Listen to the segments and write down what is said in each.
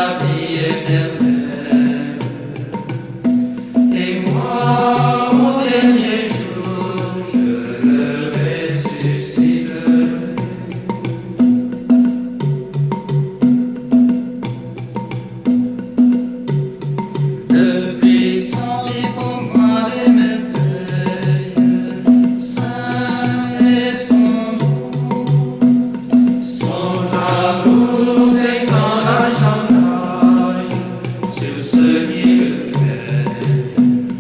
la vie éternelle. Et moi, au dernier jour, je le ressusciterai. Le puissant vit pour moi les merveilles, saint est son nom. Son amour s'étend d'âge en âge sur ceux qui le craignent.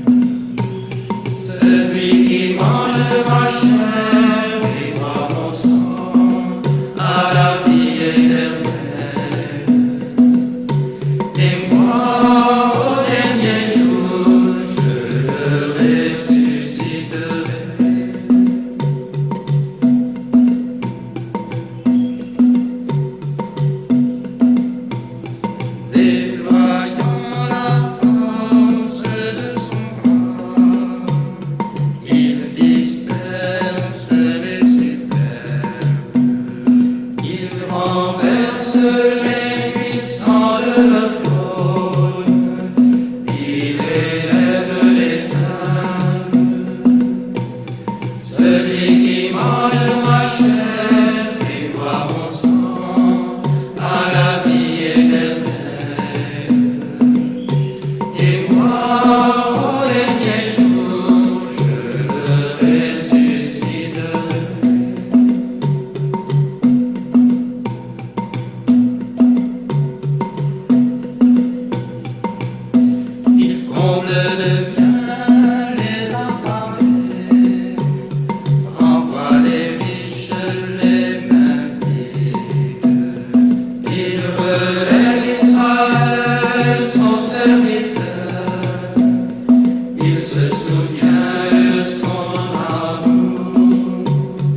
Celui qui mange ma chair et boit mon sang a la vie éternelle. Et moi, au dernier jour, je le ressusciterai. Déployant la force de son bras, il disperse les superbes, il renverse les puissants de leur trône, il élève les humbles. Celui qui mange ma chair et boit mon sang a la vie éternelle. Et moi, au dernier jour, je le ressusciterai. Il comble de bien les affamés, renvoie les riches les mains vides. Il relève Israël, son serviteur. Il se souvient de son amour.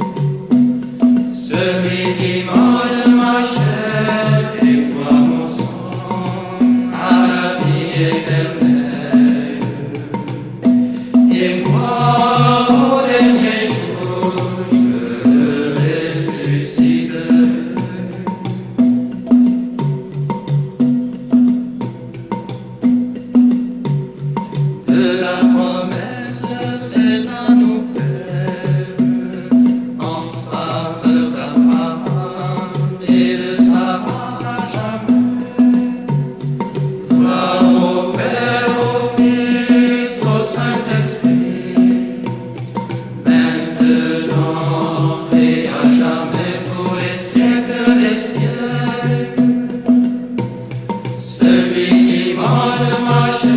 Celui qui mange ma chair et boit mon sang a la vie éternelle. Et moi, au dernier jour, je le ressusciterai. De la promesse faite à nos pères, en faveur d'Abraham et de sa race à jamais. Gloire au Père, au Fils, au Saint-Esprit, maintenant et à jamais pour les siècles des siècles. Celui qui mange ma chair